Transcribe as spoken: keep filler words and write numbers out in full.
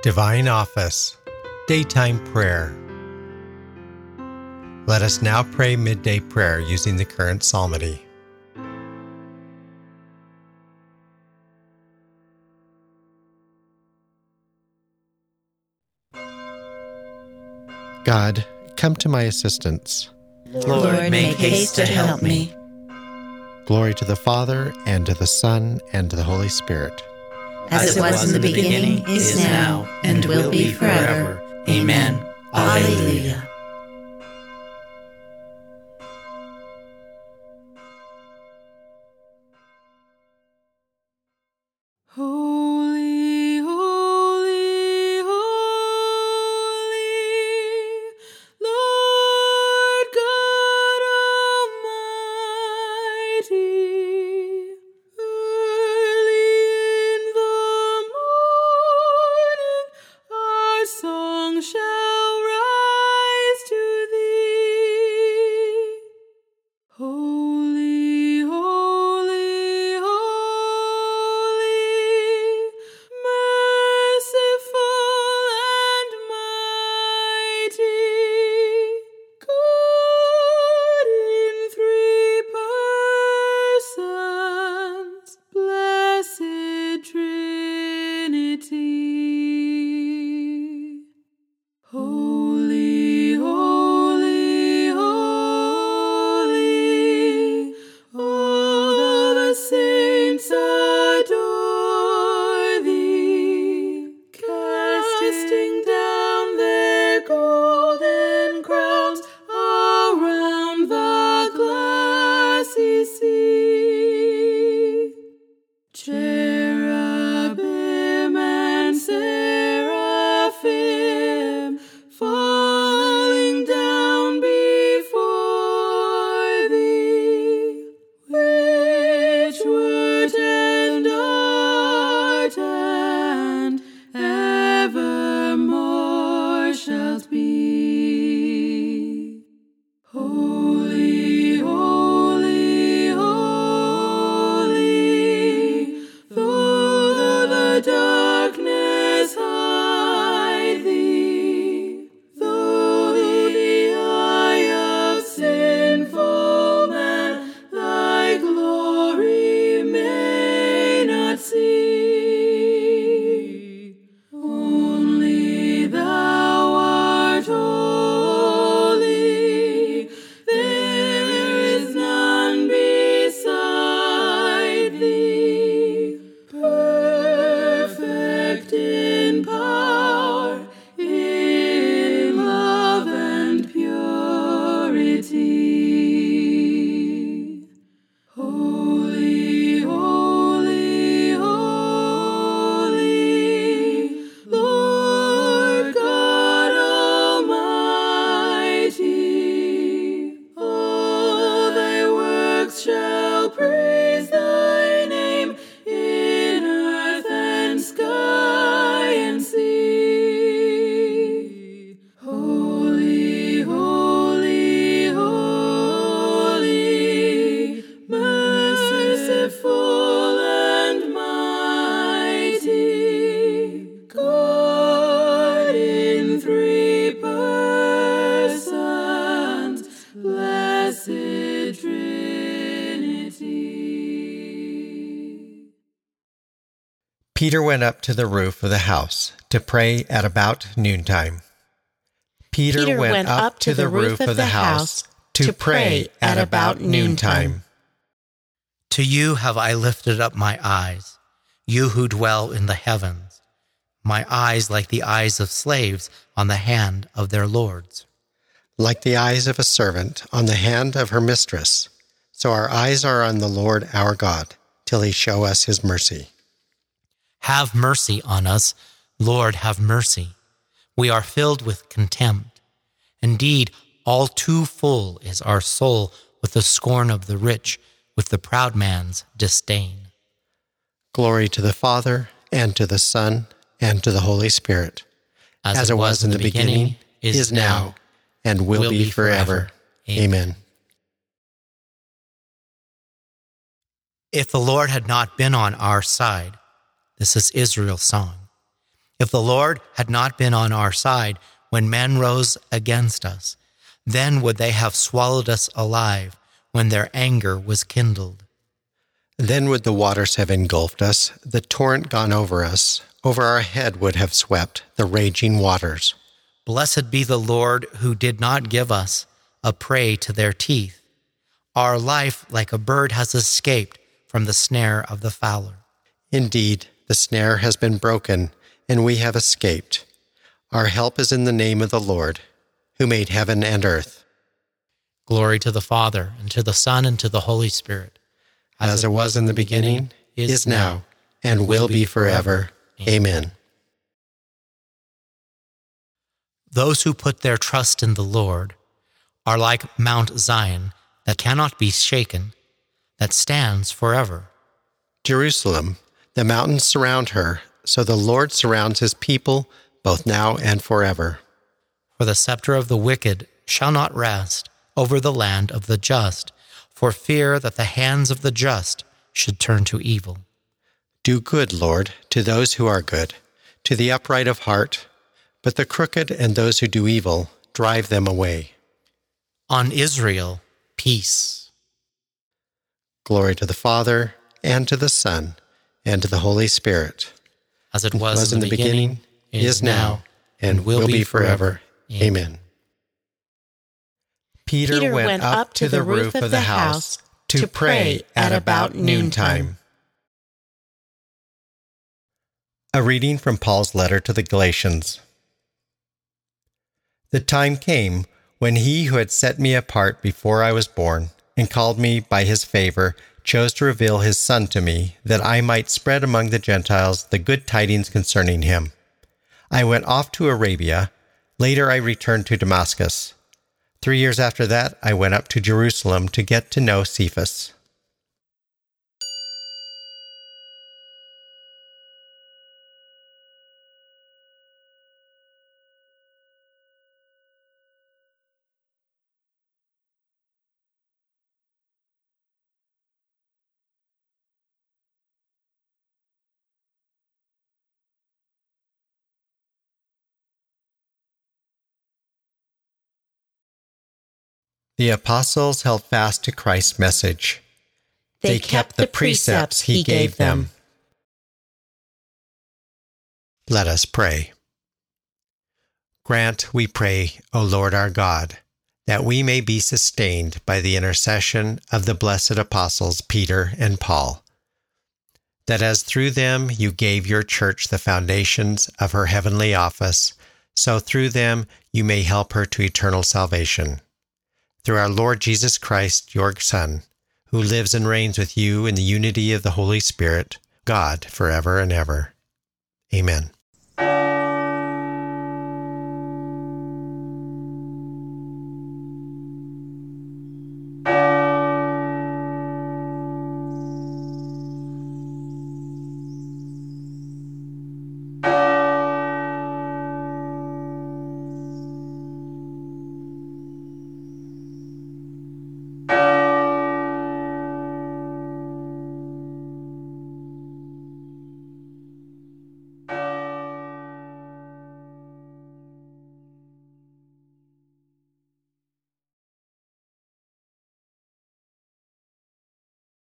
Divine Office, Daytime Prayer. Let us now pray midday prayer using the current psalmody. God, come to my assistance. Lord, make haste to help me. Glory to the Father, and to the Son, and to the Holy Spirit. As it was in the beginning, is now, and will be forever. Amen. Alleluia. Holy, holy, holy, Lord God Almighty. Early in the morning our song shall rise to thee. Holy, holy, holy, merciful and mighty, God in three persons, blessed Trinity. Holy, holy, holy, all the saints adore thee, casting down their golden crowns around the glassy sea. Cherubim and seraphim falling down before thee, which wert and art and evermore shalt be. Holy, holy, holy, though the darkness hide thee, though the eye of sinful man thy glory may not see, only thou art holy, there is none beside thee, perfect in power, in love and purity. Holy, holy, holy, Lord God Almighty. All thy works shall praise thy name in earth and sky and sea. Holy, holy, holy, merciful and mighty, God in three persons, blessed Trinity. Peter went up to the roof of the house to pray at about noontime. Peter, Peter went, up to the roof of the house to pray at about noontime. To you have I lifted up my eyes, you who dwell in the heavens, my eyes like the eyes of slaves on the hand of their lords. Like the eyes of a servant on the hand of her mistress, so our eyes are on the Lord our God, till he show us his mercy. Have mercy on us, Lord, have mercy. We are filled with contempt. Indeed, all too full is our soul with the scorn of the rich, with the proud man's disdain. Glory to the Father, and to the Son, and to the Holy Spirit, as, as it was in the beginning, is, is now, and will, will be forever. Amen. Amen. If the Lord had not been on our side, this is Israel's song. If the Lord had not been on our side when men rose against us, then would they have swallowed us alive when their anger was kindled. Then would the waters have engulfed us, the torrent gone over us, over our head would have swept the raging waters. Blessed be the Lord who did not give us a prey to their teeth. Our life, like a bird, has escaped from the snare of the fowler. Indeed, the snare has been broken, and we have escaped. Our help is in the name of the Lord, who made heaven and earth. Glory to the Father, and to the Son, and to the Holy Spirit. As, As it was in the beginning, beginning is now, and will be forever. Amen. Those who put their trust in the Lord are like Mount Zion that cannot be shaken, that stands forever. Jerusalem, the mountains surround her, so the Lord surrounds his people both now and forever. For the scepter of the wicked shall not rest over the land of the just, for fear that the hands of the just should turn to evil. Do good, Lord, to those who are good, to the upright of heart, but the crooked and those who do evil, drive them away. On Israel, peace. Glory to the Father, and to the Son, and to the Holy Spirit. As it was, was in the beginning, beginning is now, and will be forever. Amen. Peter, Peter went, went up to the roof of the house to pray at about noontime. A reading from Paul's letter to the Galatians. The time came when he who had set me apart before I was born and called me by his favor chose to reveal his Son to me, that I might spread among the Gentiles the good tidings concerning him. I went off to Arabia. Later I returned to Damascus. Three years after that, I went up to Jerusalem to get to know Cephas. The apostles held fast to Christ's message. They, they kept the precepts he gave them. Let us pray. Grant, we pray, O Lord our God, that we may be sustained by the intercession of the blessed apostles Peter and Paul, that as through them you gave your church the foundations of her heavenly office, so through them you may help her to eternal salvation. Through our Lord Jesus Christ, your Son, who lives and reigns with you in the unity of the Holy Spirit, God, forever and ever. Amen.